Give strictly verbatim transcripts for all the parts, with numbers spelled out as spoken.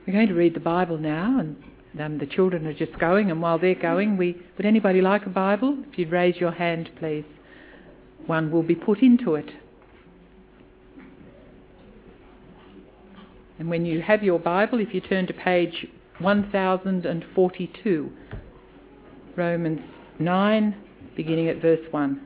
We're going to read the Bible now, and um, the children are just going, and while they're going, we would anybody like a Bible? If you'd raise your hand, please. One will be put into it. And when you have your Bible, if you turn to page one thousand forty-two, Romans nine, beginning at verse one.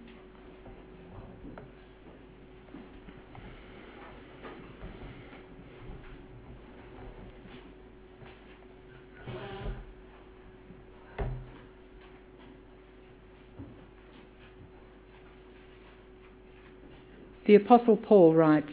The Apostle Paul writes,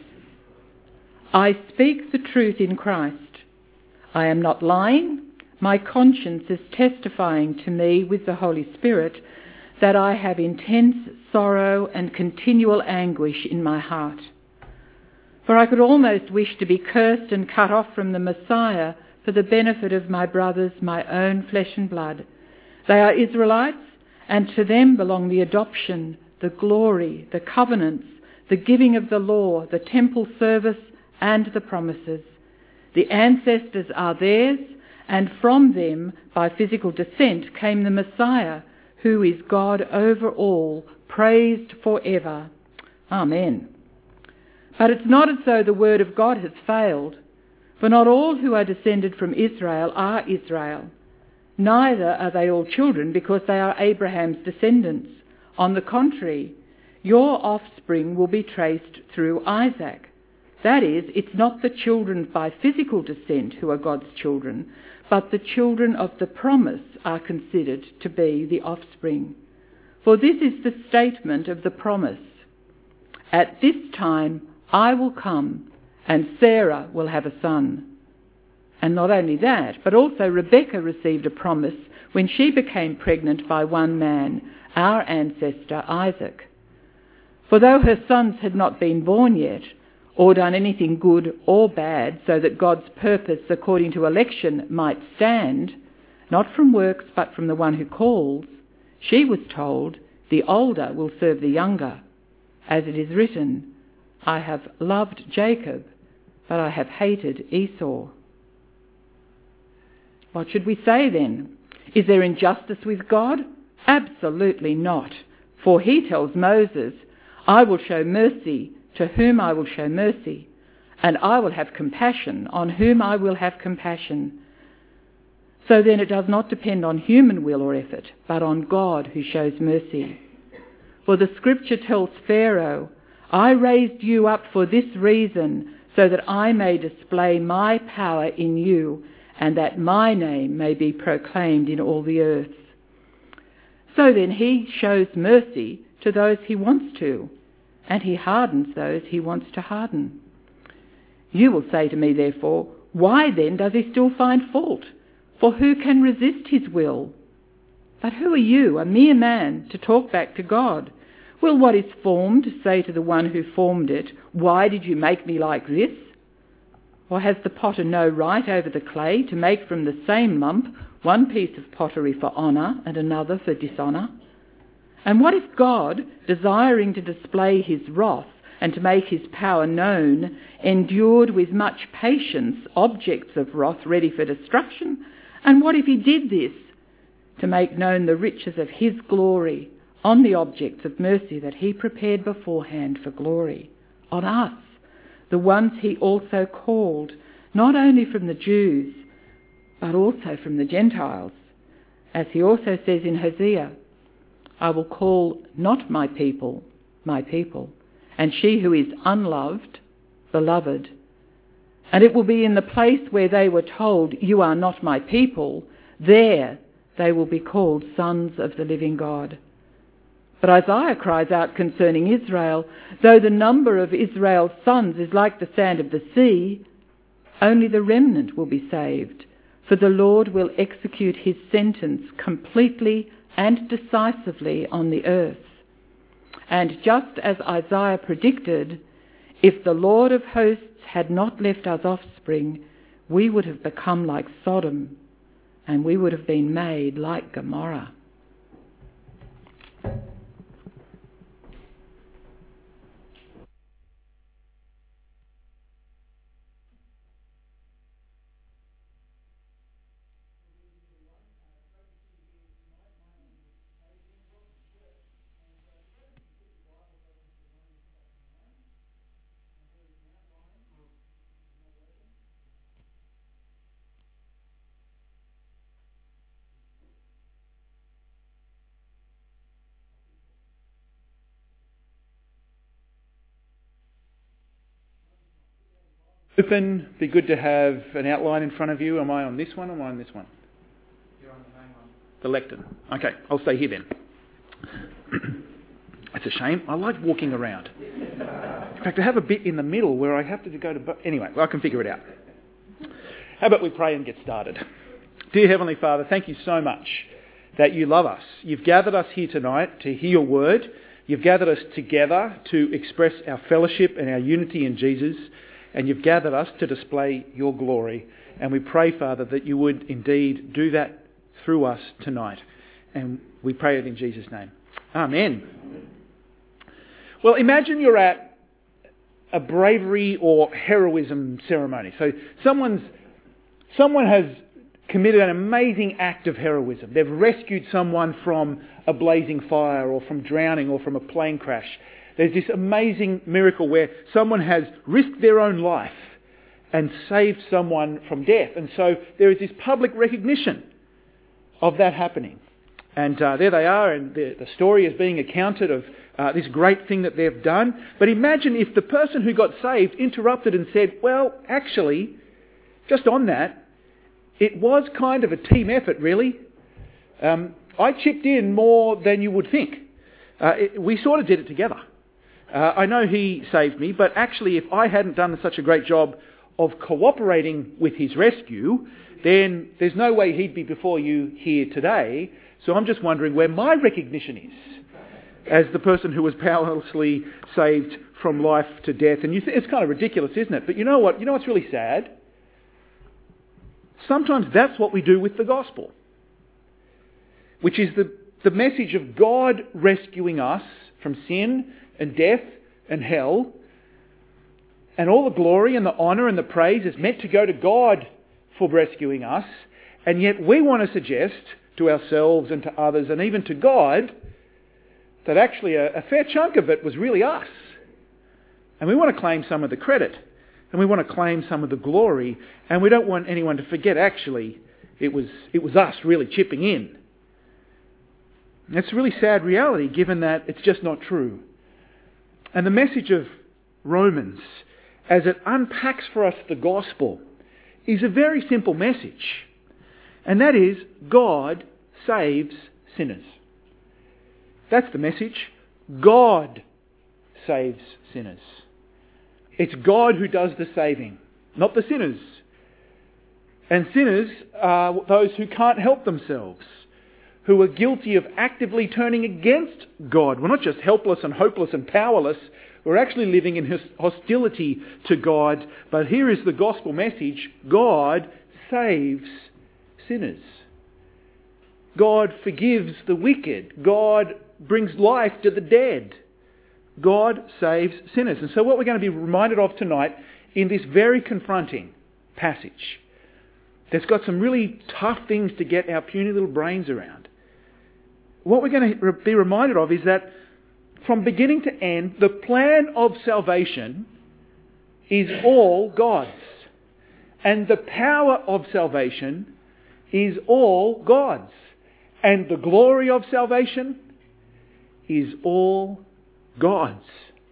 "I speak the truth in Christ. I am not lying. My conscience is testifying to me with the Holy Spirit that I have intense sorrow and continual anguish in my heart. For I could almost wish to be cursed and cut off from the Messiah for the benefit of my brothers, my own flesh and blood. They are Israelites, and to them belong the adoption, the glory, the covenants, the giving of the law, the temple service, and the promises. The ancestors are theirs, and from them, by physical descent, came the Messiah, who is God over all, praised forever. Amen. But it's not as though the word of God has failed, for not all who are descended from Israel are Israel. Neither are they all children because they are Abraham's descendants. On the contrary, your offspring will be traced through Isaac. That is, it's not the children by physical descent who are God's children, but the children of the promise are considered to be the offspring. For this is the statement of the promise. At this time I will come, and Sarah will have a son. And not only that, but also Rebekah received a promise when she became pregnant by one man, our ancestor Isaac. For though her sons had not been born yet, or done anything good or bad, so that God's purpose according to election might stand, not from works but from the one who calls, she was told, the older will serve the younger. As it is written, I have loved Jacob, but I have hated Esau. What should we say then? Is there injustice with God? Absolutely not. For he tells Moses, I will show mercy to whom I will show mercy, and I will have compassion on whom I will have compassion. So then it does not depend on human will or effort, but on God who shows mercy. For the scripture tells Pharaoh, I raised you up for this reason, so that I may display my power in you, and that my name may be proclaimed in all the earth. So then he shows mercy to those he wants to, and he hardens those he wants to harden. You will say to me, therefore, why then does he still find fault? For who can resist his will? But who are you, a mere man, to talk back to God? Will what is formed say to the one who formed it, why did you make me like this? Or has the potter no right over the clay to make from the same lump one piece of pottery for honour and another for dishonour? And what if God, desiring to display his wrath and to make his power known, endured with much patience objects of wrath ready for destruction? And what if he did this to make known the riches of his glory on the objects of mercy that he prepared beforehand for glory, on us, the ones he also called, not only from the Jews, but also from the Gentiles? As he also says in Hosea, I will call not my people, my people, and she who is unloved, beloved. And it will be in the place where they were told, you are not my people, there they will be called sons of the living God. But Isaiah cries out concerning Israel, though the number of Israel's sons is like the sand of the sea, only the remnant will be saved, for the Lord will execute his sentence completely and decisively on the earth. And just as Isaiah predicted, if the Lord of hosts had not left us offspring, we would have become like Sodom, and we would have been made like Gomorrah. Open, be good to have an outline in front of you. Am I on this one or am I on this one? You're on the main one. The lectern. Okay, I'll stay here then. It's a shame. I like walking around. In fact, I have a bit in the middle where I have to go to... Bo- anyway, I can figure it out. How about we pray and get started? Dear Heavenly Father, thank you so much that you love us. You've gathered us here tonight to hear your word. You've gathered us together to express our fellowship and our unity in Jesus. And you've gathered us to display your glory. And we pray, Father, that you would indeed do that through us tonight. And we pray it in Jesus' name. Amen. Well, imagine you're at a bravery or heroism ceremony. So someone's someone has committed an amazing act of heroism. They've rescued someone from a blazing fire or from drowning or from a plane crash. There's this amazing miracle where someone has risked their own life and saved someone from death. And so there is this public recognition of that happening. And uh, there they are, and the, the story is being accounted of uh, this great thing that they've done. But imagine if the person who got saved interrupted and said, well, actually, just on that, it was kind of a team effort, really. Um, I chipped in more than you would think. Uh, it, we sort of did it together. Uh, I know he saved me, but actually if I hadn't done such a great job of cooperating with his rescue, then there's no way he'd be before you here today. So I'm just wondering where my recognition is as the person who was powerlessly saved from life to death. And you th- it's kind of ridiculous, isn't it? But you know what? You know what's really sad? Sometimes that's what we do with the gospel, which is the, the message of God rescuing us from sin and death and hell. And all the glory and the honour and the praise is meant to go to God for rescuing us. And yet we want to suggest to ourselves and to others and even to God that actually a, a fair chunk of it was really us. And we want to claim some of the credit. And we want to claim some of the glory. And we don't want anyone to forget actually it was it was us really chipping in. And it's a really sad reality given that it's just not true. And the message of Romans, as it unpacks for us the gospel, is a very simple message. And that is, God saves sinners. That's the message. God saves sinners. It's God who does the saving, not the sinners. And sinners are those who can't help themselves, who are guilty of actively turning against God. We're not just helpless and hopeless and powerless. We're actually living in hostility to God. But here is the gospel message. God saves sinners. God forgives the wicked. God brings life to the dead. God saves sinners. And so what we're going to be reminded of tonight in this very confronting passage that's got some really tough things to get our puny little brains around. What we're going to be reminded of is that from beginning to end, the plan of salvation is all God's. And the power of salvation is all God's. And the glory of salvation is all God's.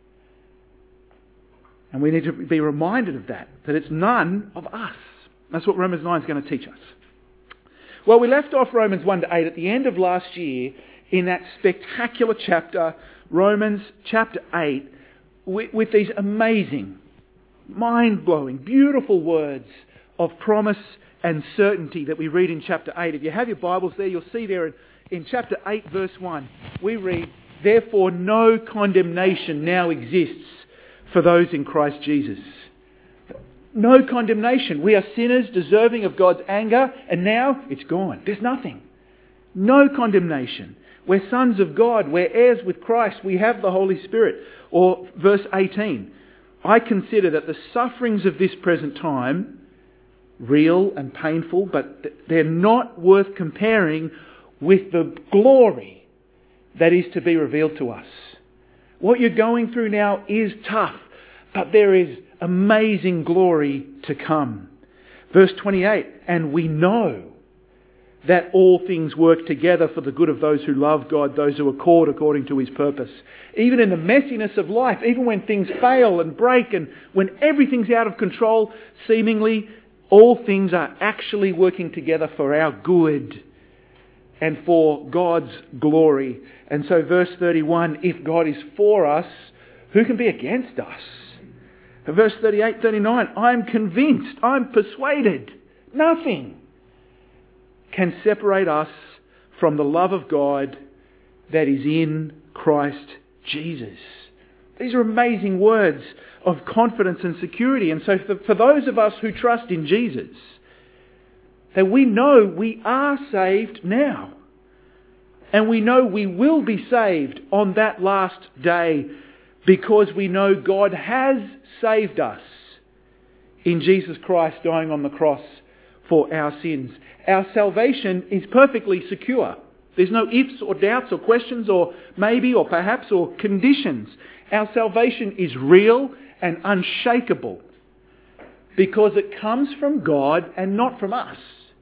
And we need to be reminded of that, that it's none of us. That's what Romans nine is going to teach us. Well, we left off Romans one to eight at the end of last year in that spectacular chapter, Romans chapter eight, with, with these amazing, mind-blowing, beautiful words of promise and certainty that we read in chapter eight. If you have your Bibles there, you'll see there in, in chapter eight, verse one, we read, "Therefore no condemnation now exists for those in Christ Jesus." No condemnation. We are sinners deserving of God's anger, and now it's gone. There's nothing. No condemnation. We're sons of God. We're heirs with Christ. We have the Holy Spirit. Or verse eighteen, "I consider that the sufferings of this present time, real and painful, but they're not worth comparing with the glory that is to be revealed to us." What you're going through now is tough, but there is amazing glory to come. Verse twenty-eight, "And we know that all things work together for the good of those who love God, those who are called according to his purpose. Even in the messiness of life, even when things fail and break and when everything's out of control, seemingly all things are actually working together for our good and for God's glory. And so verse thirty-one, if God is for us, who can be against us? And verse thirty-eight, thirty-nine, I'm convinced, I'm persuaded, nothing can separate us from the love of God that is in Christ Jesus. These are amazing words of confidence and security. And so for, for those of us who trust in Jesus, that we know we are saved now. And we know we will be saved on that last day because we know God has saved us in Jesus Christ dying on the cross for our sins. Our salvation is perfectly secure. There's no ifs or doubts or questions or maybe or perhaps or conditions. Our salvation is real and unshakable because it comes from God and not from us.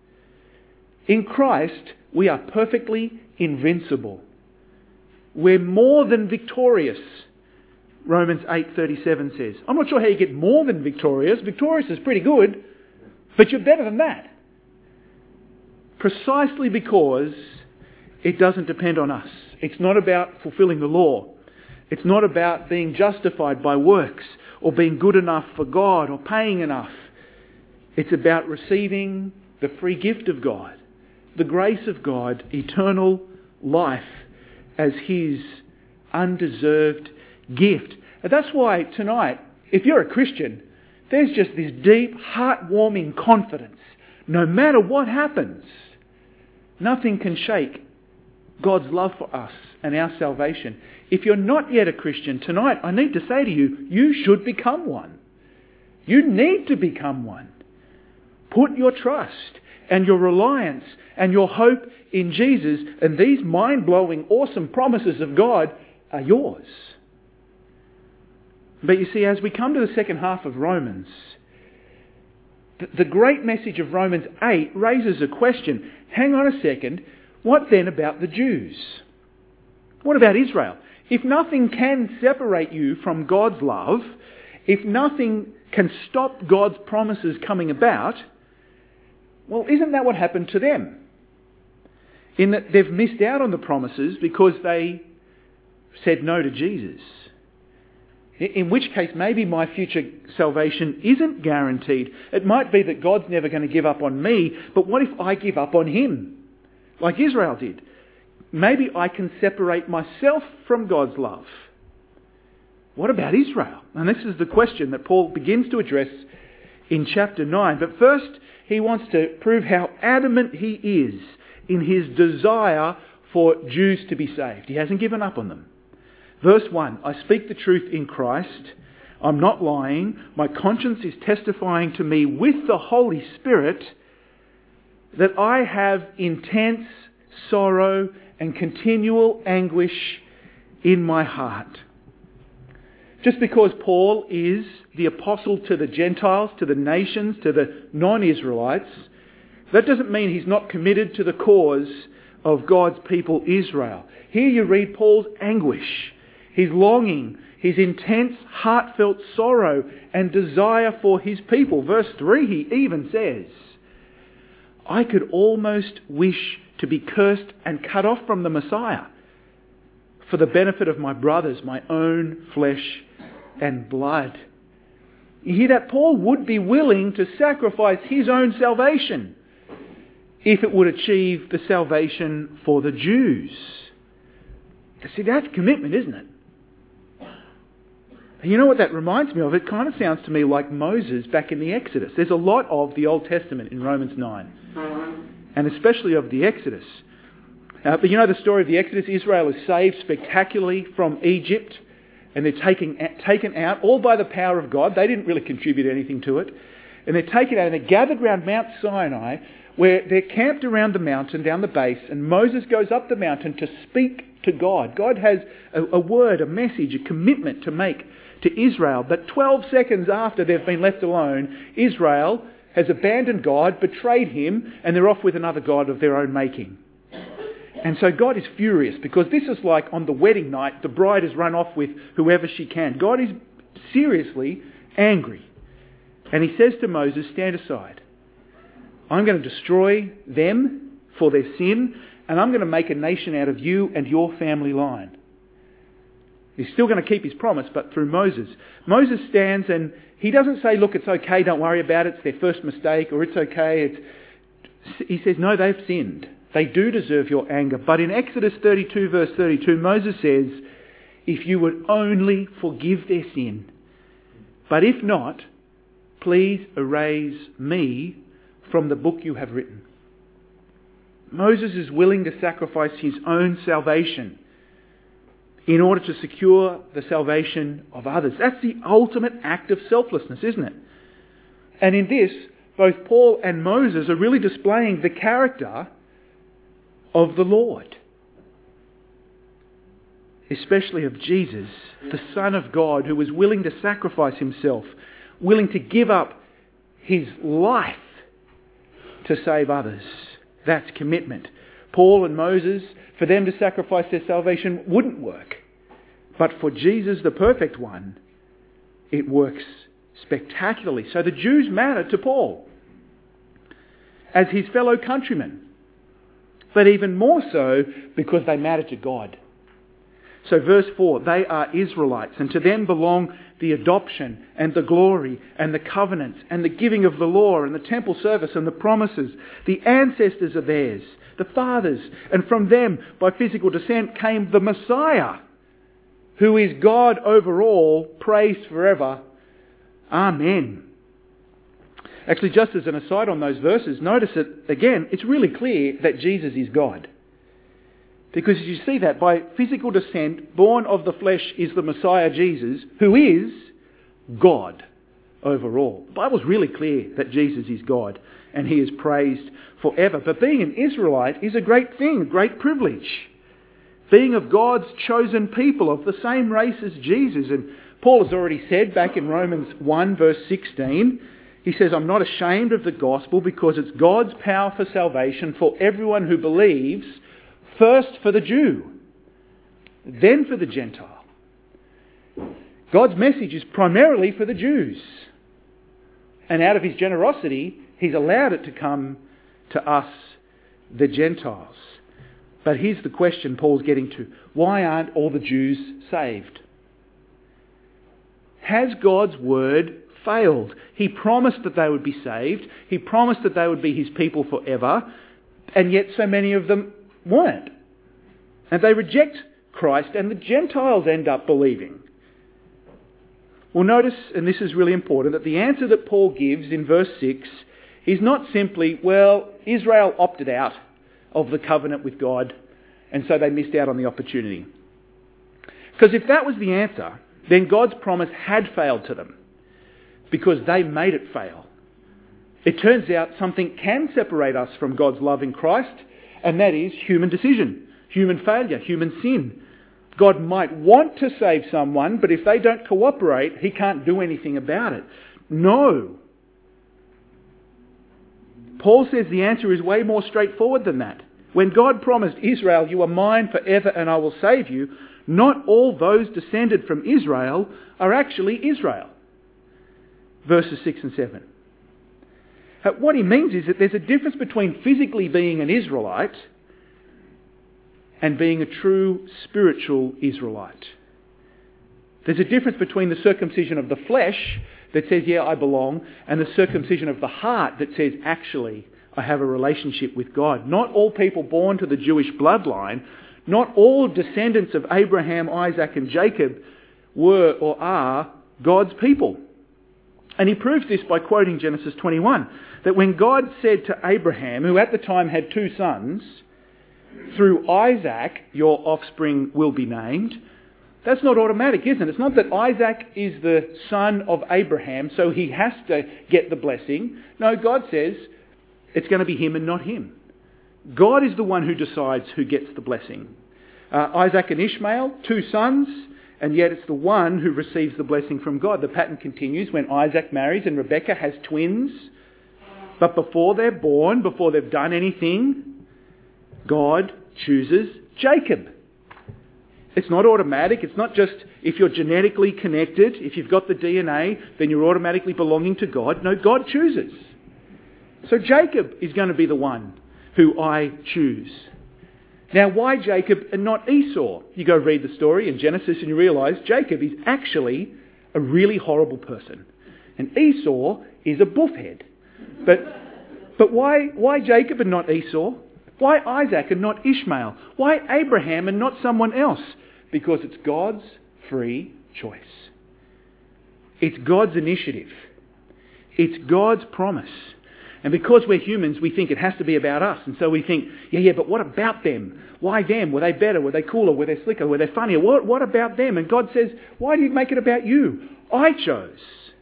In Christ, we are perfectly invincible. We're more than victorious, Romans eight thirty-seven says. I'm not sure how you get more than victorious. Victorious is pretty good, but you're better than that. Precisely because it doesn't depend on us. It's not about fulfilling the law. It's not about being justified by works or being good enough for God or paying enough. It's about receiving the free gift of God, the grace of God, eternal life as his undeserved gift. And that's why tonight, if you're a Christian, there's just this deep, heartwarming confidence. No matter what happens, nothing can shake God's love for us and our salvation. If you're not yet a Christian, tonight I need to say to you, you should become one. You need to become one. Put your trust and your reliance and your hope in Jesus, and these mind-blowing, awesome promises of God are yours. But you see, as we come to the second half of Romans, the great message of Romans eight raises a question. Hang on a second. What then about the Jews? What about Israel? If nothing can separate you from God's love, if nothing can stop God's promises coming about, well, isn't that what happened to them? In that they've missed out on the promises because they said no to Jesus. In which case, maybe my future salvation isn't guaranteed. It might be that God's never going to give up on me, but what if I give up on him? Like Israel did. Maybe I can separate myself from God's love. What about Israel? And this is the question that Paul begins to address in chapter nine. But first, he wants to prove how adamant he is in his desire for Jews to be saved. He hasn't given up on them. Verse one, I speak the truth in Christ. I'm not lying. My conscience is testifying to me with the Holy Spirit that I have intense sorrow and continual anguish in my heart. Just because Paul is the apostle to the Gentiles, to the nations, to the non-Israelites, that doesn't mean he's not committed to the cause of God's people Israel. Here you read Paul's anguish, his longing, his intense heartfelt sorrow and desire for his people. Verse three, he even says, I could almost wish to be cursed and cut off from the Messiah for the benefit of my brothers, my own flesh and blood. You hear that? Paul would be willing to sacrifice his own salvation if it would achieve the salvation for the Jews. See, that's commitment, isn't it? And you know what that reminds me of? It kind of sounds to me like Moses back in the Exodus. There's a lot of the Old Testament in Romans nine. And especially of the Exodus. Uh, but you know the story of the Exodus? Israel is saved spectacularly from Egypt. And they're taken, taken out all by the power of God. They didn't really contribute anything to it. And they're taken out and they're gathered around Mount Sinai, where they're camped around the mountain down the base. And Moses goes up the mountain to speak to God. God has a, a word, a message, a commitment to make to Israel. But twelve seconds after they've been left alone, Israel has abandoned God, betrayed him, and they're off with another god of their own making. And so God is furious because this is like on the wedding night, the bride has run off with whoever she can. God is seriously angry. And he says to Moses, stand aside. I'm going to destroy them for their sin, and I'm going to make a nation out of you and your family line. He's still going to keep his promise, but through Moses. Moses stands and he doesn't say, look, it's okay, don't worry about it, it's their first mistake, or it's okay. It's... He says, no, they've sinned. They do deserve your anger. But in Exodus thirty-two, verse thirty-two, Moses says, if you would only forgive their sin, but if not, please erase me from the book you have written. Moses is willing to sacrifice his own salvation in order to secure the salvation of others. That's the ultimate act of selflessness, isn't it? And in this, both Paul and Moses are really displaying the character of the Lord, especially of Jesus, the Son of God, who was willing to sacrifice himself, willing to give up his life to save others. That's commitment. Paul and Moses, for them to sacrifice their salvation wouldn't work. But for Jesus, the perfect one, it works spectacularly. So the Jews matter to Paul as his fellow countrymen, but even more so because they matter to God. So verse four, they are Israelites, and to them belong the adoption and the glory and the covenants and the giving of the law and the temple service and the promises. The ancestors are theirs, the fathers, and from them by physical descent came the Messiah, who is God over all, praised forever. Amen. Actually, just as an aside on those verses, notice that, again, it's really clear that Jesus is God. Because you see that by physical descent, born of the flesh is the Messiah Jesus, who is God over all. The Bible's really clear that Jesus is God and he is praised forever. But being an Israelite is a great thing, a great privilege. Being of God's chosen people, of the same race as Jesus. And Paul has already said back in Romans one verse sixteen, he says, I'm not ashamed of the gospel because it's God's power for salvation for everyone who believes, first for the Jew, then for the Gentile. God's message is primarily for the Jews. And out of his generosity, he's allowed it to come to us, the Gentiles. But here's the question Paul's getting to. Why aren't all the Jews saved? Has God's word failed? He promised that they would be saved. He promised that they would be his people forever. And yet so many of them weren't. And they reject Christ, and the Gentiles end up believing. Well, notice, and this is really important, that the answer that Paul gives in verse six is not simply, well, Israel opted out of the covenant with God, and so they missed out on the opportunity. Because if that was the answer, then God's promise had failed to them, because they made it fail. It turns out something can separate us from God's love in Christ, and that is human decision, human failure, human sin. God might want to save someone, but if they don't cooperate, he can't do anything about it. No. Paul says the answer is way more straightforward than that. When God promised Israel, you are mine forever and I will save you, not all those descended from Israel are actually Israel. Verses six and seven. What he means is that there's a difference between physically being an Israelite and being a true spiritual Israelite. There's a difference between the circumcision of the flesh that says, yeah, I belong, and the circumcision of the heart that says, actually, I have a relationship with God. Not all people born to the Jewish bloodline, not all descendants of Abraham, Isaac and Jacob were or are God's people. And he proves this by quoting Genesis twenty-one, that when God said to Abraham, who at the time had two sons, through Isaac your offspring will be named, that's not automatic, isn't it? It's not that Isaac is the son of Abraham, so he has to get the blessing. No, God says it's going to be him and not him. God is the one who decides who gets the blessing. Uh, Isaac and Ishmael, two sons, and yet it's the one who receives the blessing from God. The pattern continues when Isaac marries and Rebekah has twins. But before they're born, before they've done anything, God chooses Jacob. It's not automatic. It's not just if you're genetically connected, if you've got the D N A, then you're automatically belonging to God. No, God chooses. So Jacob is going to be the one who I choose. Now, why Jacob and not Esau? You go read the story in Genesis and you realise Jacob is actually a really horrible person. And Esau is a buffhead. But, but why, why Jacob and not Esau? Why Isaac and not Ishmael? Why Abraham and not someone else? Because it's God's free choice. It's God's initiative. It's God's promise. And because we're humans, we think it has to be about us. And so we think, yeah, yeah, but what about them? Why them? Were they better? Were they cooler? Were they slicker? Were they funnier? What, what about them? And God says, why do you make it about you? I chose.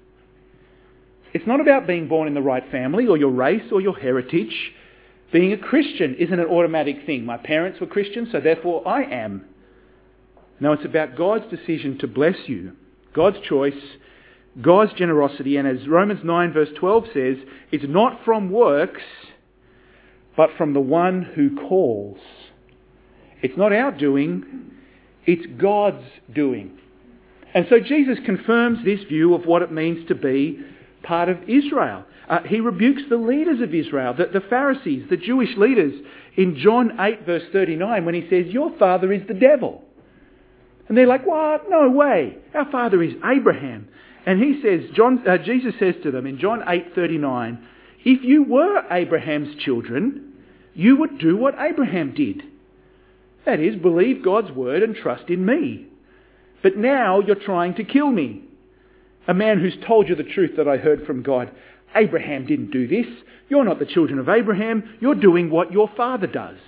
It's not about being born in the right family or your race or your heritage. Being a Christian isn't an automatic thing. My parents were Christians, so therefore I am. No, it's about God's decision to bless you. God's choice, God's generosity. And as Romans nine verse twelve says, it's not from works, but from the one who calls. It's not our doing, it's God's doing. And so Jesus confirms this view of what it means to be part of Israel. Uh, he rebukes the leaders of Israel, the, the Pharisees, the Jewish leaders, in John eight verse thirty-nine when he says, your father is the devil. And they're like, what? No way. Our father is Abraham. And he says, John, uh, Jesus says to them in John eight thirty-nine, if you were Abraham's children, you would do what Abraham did. That is, believe God's word and trust in me. But now you're trying to kill me. A man who's told you the truth that I heard from God. Abraham didn't do this. You're not the children of Abraham. You're doing what your father does.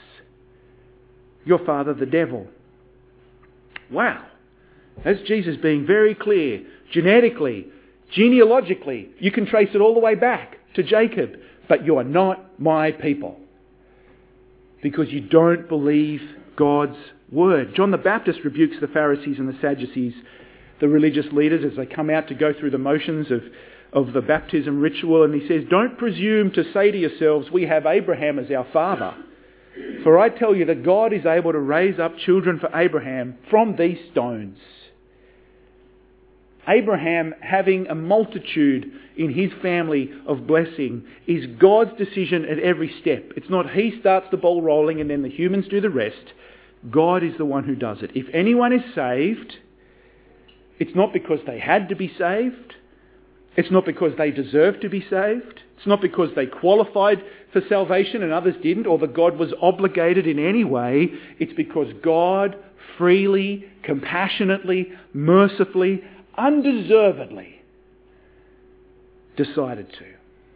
Your father, the devil. Wow. That's Jesus being very clear. Genetically, genealogically, you can trace it all the way back to Jacob. But you are not my people. Because you don't believe God's word. John the Baptist rebukes the Pharisees and the Sadducees, the religious leaders, as they come out to go through the motions of, of the baptism ritual. And he says, don't presume to say to yourselves, we have Abraham as our father. For I tell you that God is able to raise up children for Abraham from these stones. Abraham having a multitude in his family of blessing is God's decision at every step. It's not he starts the ball rolling and then the humans do the rest. God is the one who does it. If anyone is saved, it's not because they had to be saved. It's not because they deserved to be saved. It's not because they qualified for salvation and others didn't, or that God was obligated in any way. It's because God freely, compassionately, mercifully, undeservedly decided to.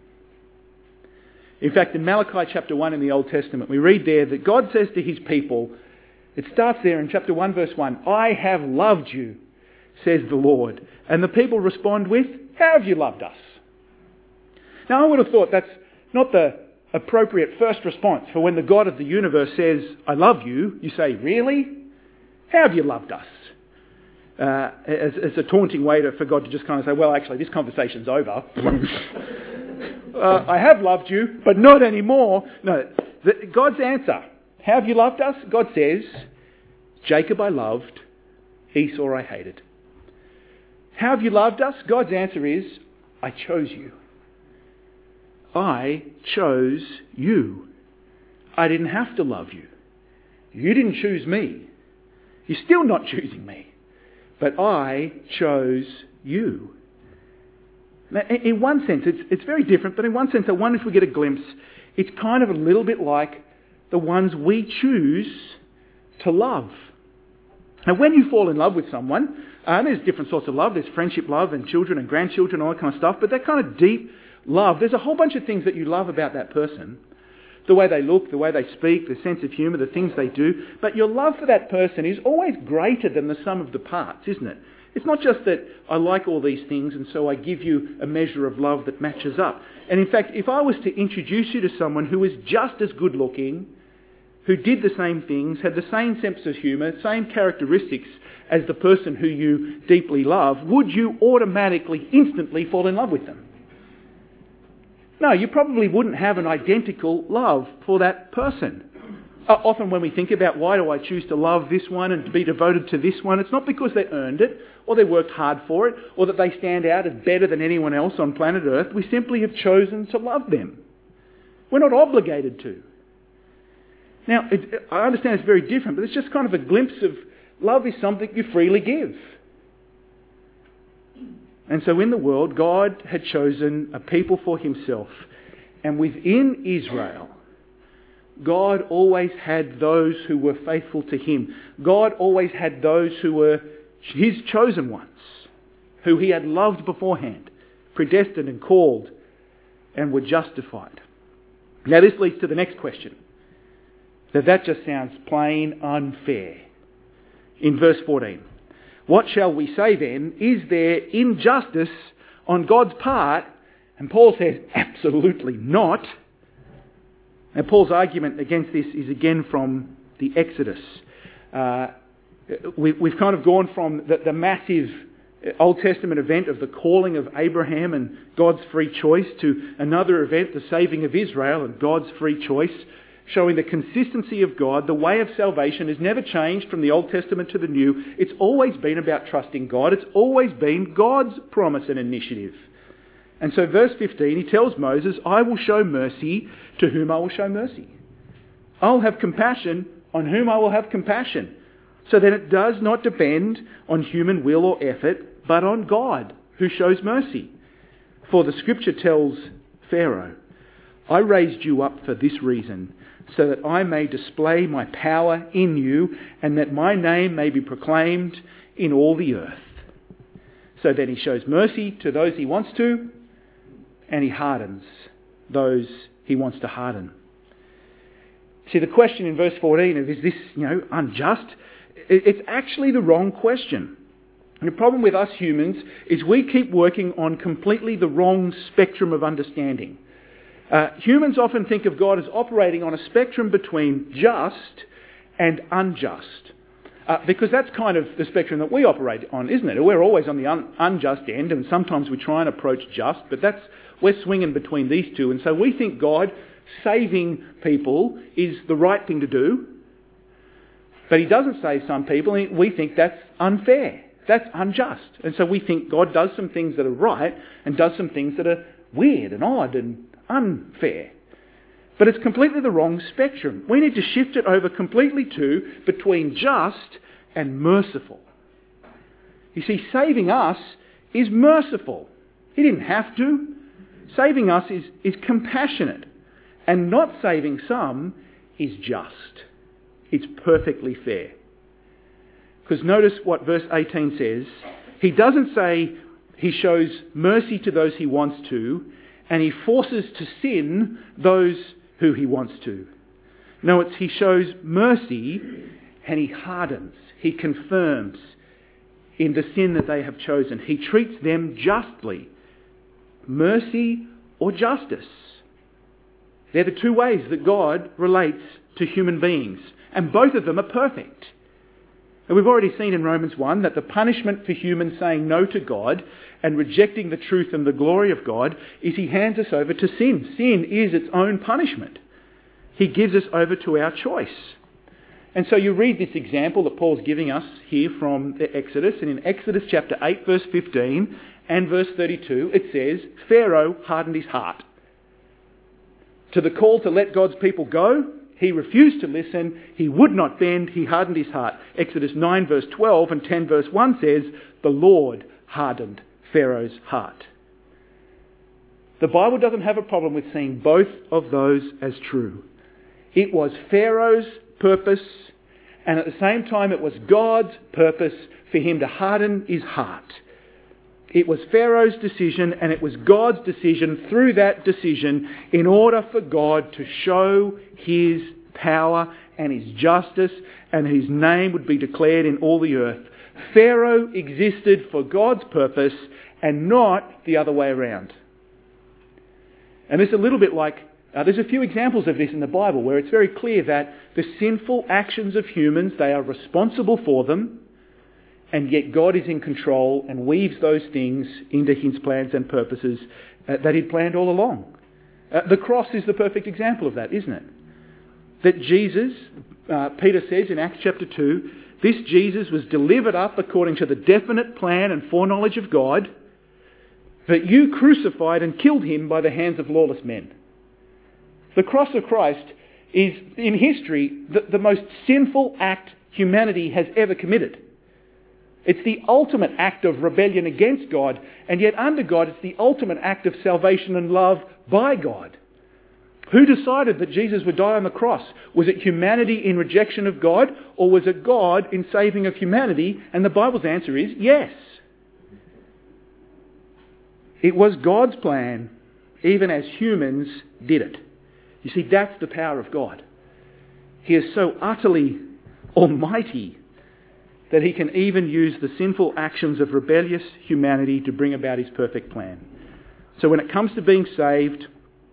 In fact, in Malachi chapter one in the Old Testament, we read there that God says to his people, it starts there in chapter one verse one, I have loved you, says the Lord. And the people respond with, how have you loved us? Now I would have thought that's not the appropriate first response for when the God of the universe says, I love you. You say, really? How have you loved us? Uh, as, as a taunting way to, for God to just kind of say, well, actually, this conversation's over. uh, I have loved you, but not anymore. No, the, God's answer, how have you loved us? God says, Jacob I loved, Esau I hated. How have you loved us? God's answer is, I chose you. I chose you. I didn't have to love you. You didn't choose me. You're still not choosing me. But I chose you. Now, in one sense, it's, it's very different, but in one sense, I wonder if we get a glimpse. It's kind of a little bit like the ones we choose to love. Now, when you fall in love with someone, uh, there's different sorts of love. There's friendship love and children and grandchildren, all that kind of stuff. But that kind of deep love, there's a whole bunch of things that you love about that person. The way they look, the way they speak, the sense of humour, the things they do. But your love for that person is always greater than the sum of the parts, isn't it? It's not just that I like all these things and so I give you a measure of love that matches up. And in fact, if I was to introduce you to someone who is just as good looking, who did the same things, had the same sense of humour, same characteristics as the person who you deeply love, would you automatically, instantly fall in love with them? No, you probably wouldn't have an identical love for that person. Uh, often when we think about why do I choose to love this one and to be devoted to this one, it's not because they earned it or they worked hard for it or that they stand out as better than anyone else on planet Earth. We simply have chosen to love them. We're not obligated to. Now, it, I understand it's very different, but it's just kind of a glimpse of love is something you freely give. And so in the world, God had chosen a people for himself. And within Israel, God always had those who were faithful to him. God always had those who were his chosen ones, who he had loved beforehand, predestined and called, and were justified. Now this leads to the next question. That that just sounds plain unfair. In verse fourteen, what shall we say then? Is there injustice on God's part? And Paul says, absolutely not. Now Paul's argument against this is again from the Exodus. Uh, we, we've kind of gone from the, the massive Old Testament event of the calling of Abraham and God's free choice to another event, the saving of Israel and God's free choice, showing the consistency of God. The way of salvation has never changed from the Old Testament to the New. It's always been about trusting God. It's always been God's promise and initiative. And so verse fifteen, he tells Moses, I will show mercy to whom I will show mercy. I'll have compassion on whom I will have compassion. So that it does not depend on human will or effort, but on God who shows mercy. For the scripture tells Pharaoh, I raised you up for this reason, so that I may display my power in you, and that my name may be proclaimed in all the earth. So then he shows mercy to those he wants to, and he hardens those he wants to harden. See, the question in verse fourteen of, is this, you know, unjust? It's actually the wrong question. And the problem with us humans is we keep working on completely the wrong spectrum of understanding. Uh, humans often think of God as operating on a spectrum between just and unjust. Uh, because that's kind of the spectrum that we operate on, isn't it? We're always on the un- unjust end, and sometimes we try and approach just, but that's we're swinging between these two. And so we think God saving people is the right thing to do, but he doesn't save some people, and we think that's unfair. That's unjust. And so we think God does some things that are right and does some things that are weird and odd and unfair. But it's completely the wrong spectrum. We need to shift it over completely to between just and merciful. You see, saving us is merciful. He didn't have to. Saving us is, is compassionate. And not saving some is just. It's perfectly fair. Because notice what verse eighteen says. He doesn't say he shows mercy to those he wants to, and he forces to sin those who he wants to. No, it's he shows mercy and he hardens, he confirms in the sin that they have chosen. He treats them justly. Mercy or justice. They're the two ways that God relates to human beings, and both of them are perfect. And we've already seen in Romans one that the punishment for humans saying no to God and rejecting the truth and the glory of God is he hands us over to sin. Sin is its own punishment. He gives us over to our choice. And so you read this example that Paul's giving us here from the Exodus, and in Exodus chapter eight verse fifteen and verse thirty-two it says, Pharaoh hardened his heart. To the call to let God's people go, he refused to listen, he would not bend, he hardened his heart. Exodus nine verse twelve and ten verse one says, the Lord hardened Pharaoh's heart. The Bible doesn't have a problem with seeing both of those as true. It was Pharaoh's purpose, and at the same time it was God's purpose for him to harden his heart. It was Pharaoh's decision, and it was God's decision through that decision in order for God to show his power and his justice, and his name would be declared in all the earth. Pharaoh existed for God's purpose and not the other way around. And it's a little bit like, uh, there's a few examples of this in the Bible where it's very clear that the sinful actions of humans, they are responsible for them, and yet God is in control and weaves those things into his plans and purposes uh, that he'd planned all along. Uh, the cross is the perfect example of that, isn't it? That Jesus, uh, Peter says in Acts chapter two, this Jesus was delivered up according to the definite plan and foreknowledge of God, but you crucified and killed him by the hands of lawless men. The cross of Christ is, in history, the, the most sinful act humanity has ever committed. It's the ultimate act of rebellion against God, and yet under God it's the ultimate act of salvation and love by God. Who decided that Jesus would die on the cross? Was it humanity in rejection of God, or was it God in saving of humanity? And the Bible's answer is yes. It was God's plan, even as humans did it. You see, that's the power of God. He is so utterly almighty that he can even use the sinful actions of rebellious humanity to bring about his perfect plan. So when it comes to being saved,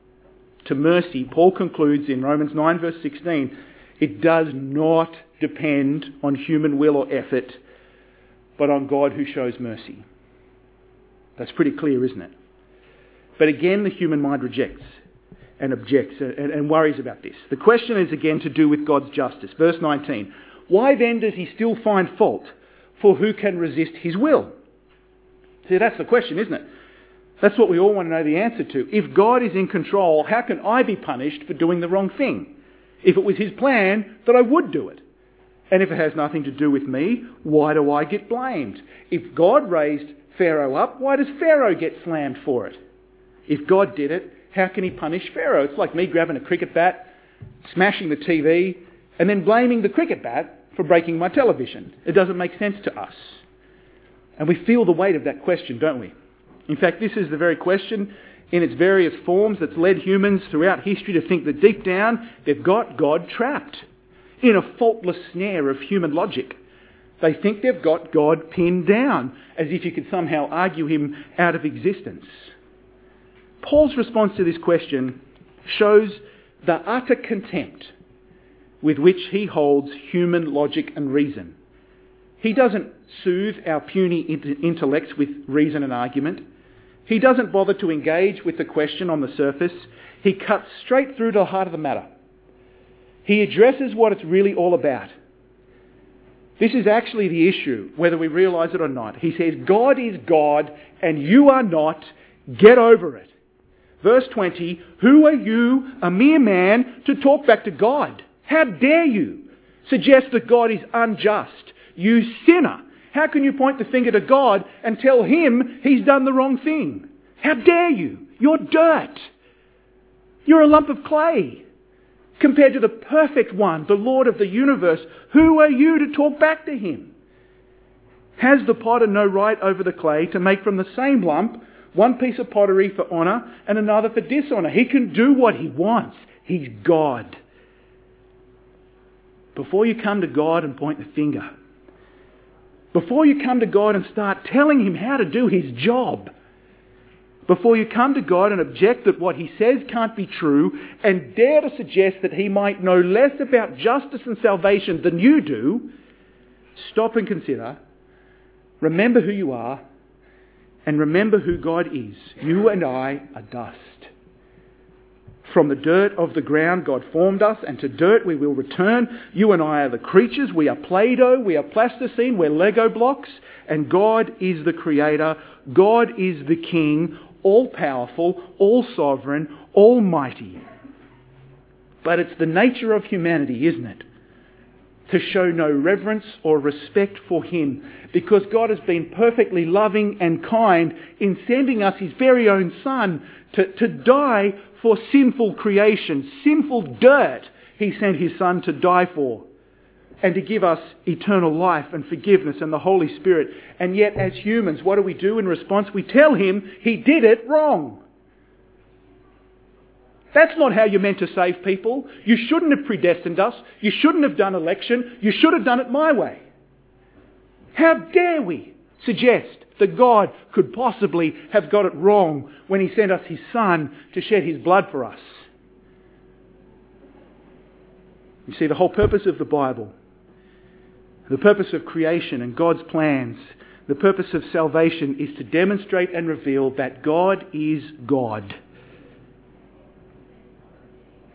to mercy, Paul concludes in Romans nine verse sixteen, it does not depend on human will or effort, but on God who shows mercy. That's pretty clear, isn't it? But again, the human mind rejects and objects and, and worries about this. The question is again to do with God's justice. Verse nineteen. Why then does he still find fault? For who can resist his will? See, that's the question, isn't it? That's what we all want to know the answer to. If God is in control, how can I be punished for doing the wrong thing? If it was his plan, that I would do it. And if it has nothing to do with me, why do I get blamed? If God raised Pharaoh up, why does Pharaoh get slammed for it? If God did it, how can he punish Pharaoh? It's like me grabbing a cricket bat, smashing the T V, and then blaming the cricket bat for breaking my television. It doesn't make sense to us. And we feel the weight of that question, don't we? In fact, this is the very question in its various forms that's led humans throughout history to think that deep down they've got God trapped in a faultless snare of human logic. They think they've got God pinned down, as if you could somehow argue him out of existence. Paul's response to this question shows the utter contempt with which he holds human logic and reason. He doesn't soothe our puny intellects with reason and argument. He doesn't bother to engage with the question on the surface. He cuts straight through to the heart of the matter. He addresses what it's really all about. This is actually the issue, whether we realise it or not. He says, God is God and you are not. Get over it. Verse twenty, who are you, a mere man, to talk back to God? How dare you suggest that God is unjust? You sinner! How can you point the finger to God and tell him he's done the wrong thing? How dare you? You're dirt. You're a lump of clay. Compared to the perfect one, the Lord of the universe, who are you to talk back to him? Has the potter no right over the clay to make from the same lump one piece of pottery for honour and another for dishonour? He can do what he wants. He's God. Before you come to God and point the finger, before you come to God and start telling him how to do his job, before you come to God and object that what he says can't be true and dare to suggest that he might know less about justice and salvation than you do, stop and consider, remember who you are, and remember who God is. You and I are dust. From the dirt of the ground God formed us, and to dirt we will return. You and I are the creatures. We are Play-Doh. We are plasticine. We're Lego blocks. And God is the creator. God is the king, all-powerful, all-sovereign, almighty. But it's the nature of humanity, isn't it, to show no reverence or respect for him, because God has been perfectly loving and kind in sending us his very own Son to, to die for sinful creation, sinful dirt. He sent his Son to die for and to give us eternal life and forgiveness and the Holy Spirit. And yet as humans, what do we do in response? We tell him he did it wrong. That's not how you're meant to save people. You shouldn't have predestined us. You shouldn't have done election. You should have done it my way. How dare we suggest that God could possibly have got it wrong when he sent us his Son to shed his blood for us? You see, the whole purpose of the Bible, the purpose of creation and God's plans, the purpose of salvation is to demonstrate and reveal that God is God.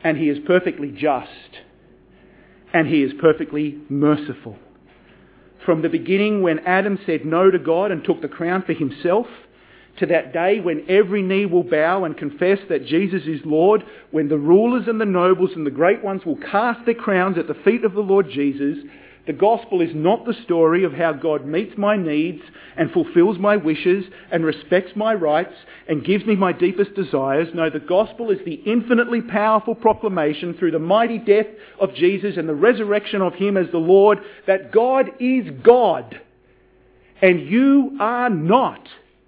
and he is perfectly just, and he is perfectly merciful. From the beginning when Adam said no to God and took the crown for himself, to that day when every knee will bow and confess that Jesus is Lord, when the rulers and the nobles and the great ones will cast their crowns at the feet of the Lord Jesus, the gospel is not the story of how God meets my needs and fulfills my wishes and respects my rights and gives me my deepest desires. No, the gospel is the infinitely powerful proclamation through the mighty death of Jesus and the resurrection of him as the Lord that God is God and you are not.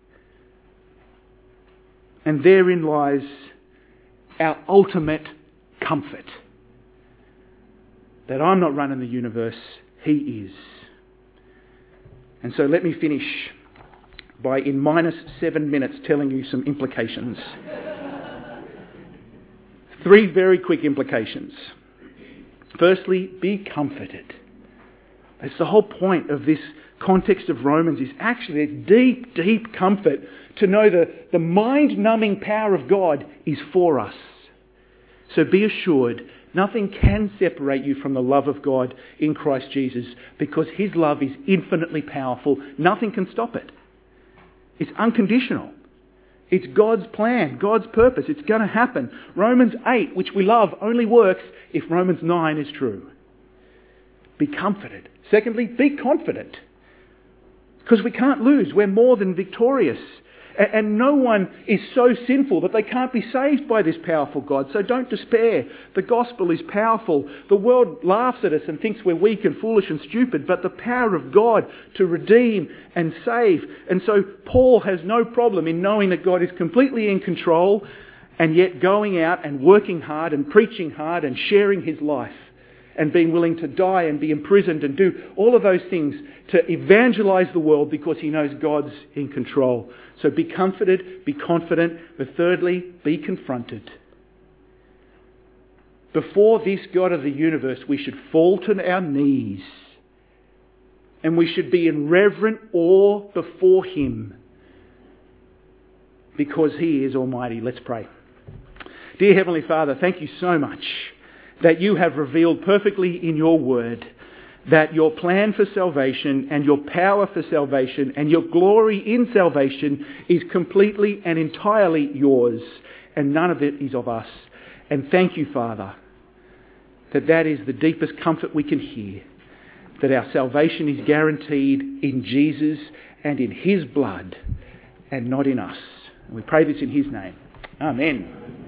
And therein lies our ultimate comfort. That I'm not running the universe, he is. And so let me finish by, in minus seven minutes, telling you some implications. Three very quick implications. Firstly, be comforted. That's the whole point of this context of Romans, is actually a deep, deep comfort to know that the mind-numbing power of God is for us. So be assured, nothing can separate you from the love of God in Christ Jesus, because his love is infinitely powerful. Nothing can stop it. It's unconditional. It's God's plan, God's purpose. It's going to happen. Romans eight, which we love, only works if Romans nine is true. Be comforted. Secondly, be confident. Because we can't lose. We're more than victorious. And no one is so sinful that they can't be saved by this powerful God. So don't despair. The gospel is powerful. The world laughs at us and thinks we're weak and foolish and stupid, but the power of God to redeem and save. And so Paul has no problem in knowing that God is completely in control, and yet going out and working hard and preaching hard and sharing his life and being willing to die and be imprisoned and do all of those things to evangelise the world, because he knows God's in control. So be comforted, be confident, but thirdly, be confronted. Before this God of the universe, we should fall to our knees and we should be in reverent awe before him, because he is almighty. Let's pray. Dear Heavenly Father, thank you so much that you have revealed perfectly in your word that your plan for salvation and your power for salvation and your glory in salvation is completely and entirely yours, and none of it is of us. And thank you, Father, that that is the deepest comfort we can hear, that our salvation is guaranteed in Jesus and in his blood and not in us. And we pray this in his name. Amen.